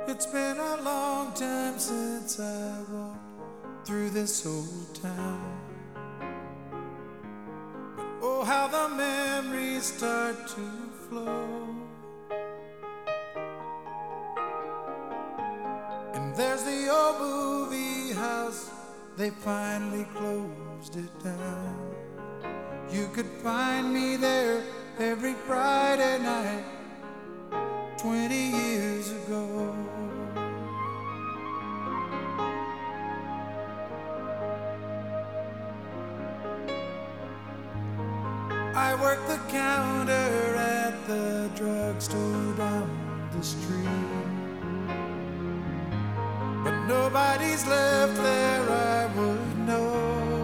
It's been a long time since I walked through this old town. But oh, how the memories start to flow. And there's the old movie house, they finally closed it down. You could find me there every Friday night 20 years ago. I worked the counter at the drugstore down the street, but nobody's left there I would know.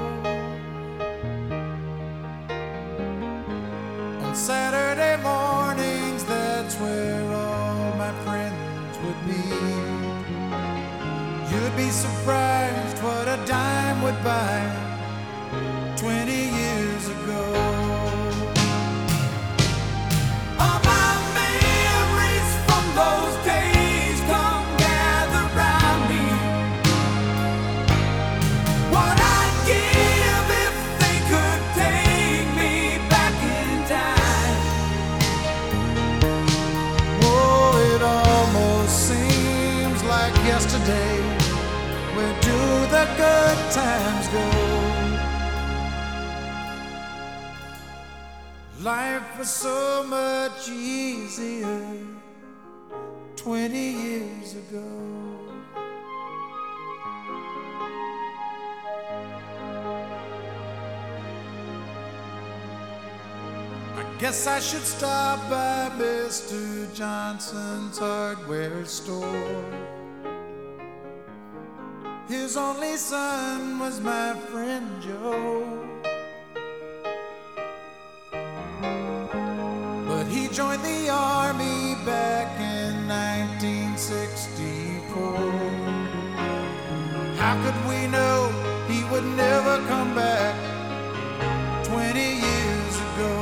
On Saturday mornings, that's where all my friends would meet. You'd be surprised what a dime would buy 20 years ago. Yesterday, where do the good times go? Life was so much easier 20 years ago. I guess I should stop by Mr. Johnson's hardware store. His only son was my friend Joe, but he joined the army back in 1964. How could we know he would never come back 20 years ago?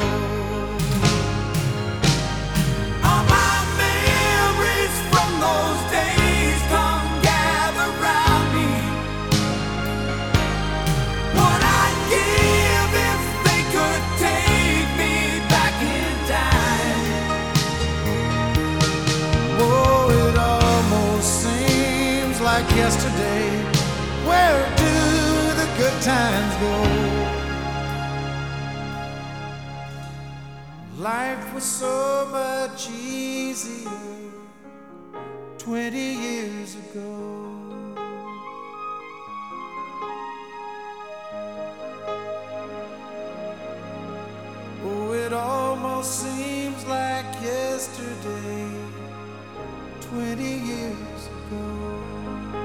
All my memories from those days come gather round me. What I'd give if they could take me back in time. Oh, it almost seems like yesterday. Where do the good times go? Life was so much easier 20 years ago. Oh, it almost seems like yesterday 20 years ago.